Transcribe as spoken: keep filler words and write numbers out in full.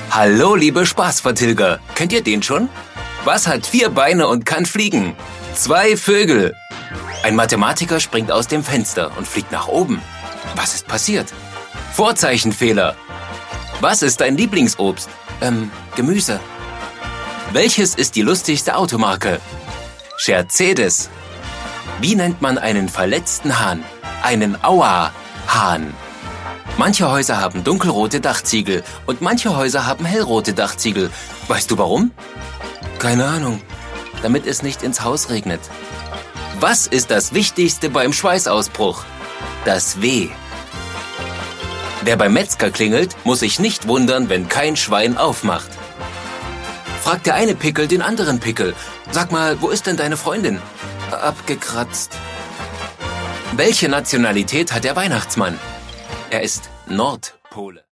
Hallo, liebe Spaßvertilger. Kennt ihr den schon? Was hat vier Beine und kann fliegen? Zwei Vögel. Ein Mathematiker springt aus dem Fenster und fliegt nach oben. Was ist passiert? Vorzeichenfehler. Was ist dein Lieblingsobst? Ähm, Gemüse. Welches ist die lustigste Automarke? Mercedes. Wie nennt man einen verletzten Hahn? Einen Aua-Hahn. Manche Häuser haben dunkelrote Dachziegel und manche Häuser haben hellrote Dachziegel. Weißt du warum? Keine Ahnung. Damit es nicht ins Haus regnet. Was ist das Wichtigste beim Schweißausbruch? Das W. Wer beim Metzger klingelt, muss sich nicht wundern, wenn kein Schwein aufmacht. Fragt der eine Pickel den anderen Pickel. Sag mal, wo ist denn deine Freundin? Abgekratzt. Welche Nationalität hat der Weihnachtsmann? Er ist Nordpole.